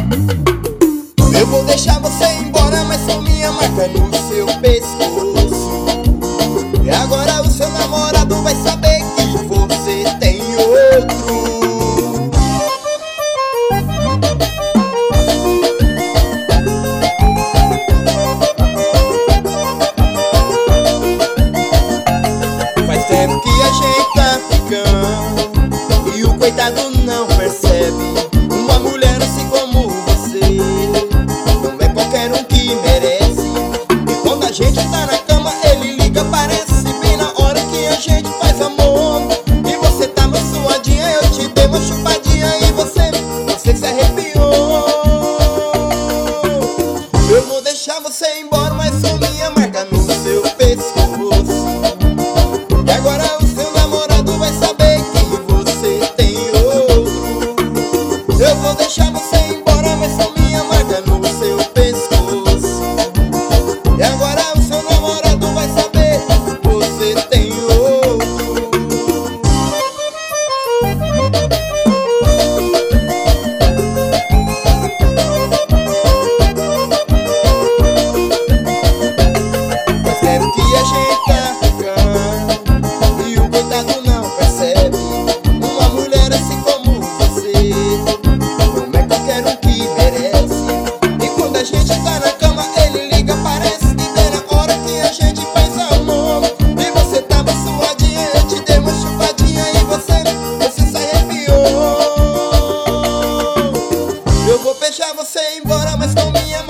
Eu vou deixar você embora, mas com minha marca no seu pescoço. E agora o seu namorado vai saber que você tem outro. Faz tempo que a gente tá ficando e o coitado não percebe. Uma mulher assim como você não é qualquer um que merece. E quando a gente tá na cama, ele liga, parece bem na hora que a gente faz amor. E você tá mais suadinha, eu te dei uma chupadinha e você se arrepiou. Eu vou deixar você embora, mas com minha marca no seu pescoço. E agora o seu namorado vai saber que você tem outro. Eu vou deixar você embora, mas com minha marca no seu pescoço. E agora o seu namorado vai saber que você tem outro. Faz tempo que a gente tá ficando e o coitado não percebe. Uma mulher assim como você não é qualquer um que merece. E quando a gente tá na cama, ele liga, parece que bem na hora que a gente faz amor. E você tava suadinha, eu te dei uma chupadinha e você se arrepiou. Eu vou deixar você embora, mas com minha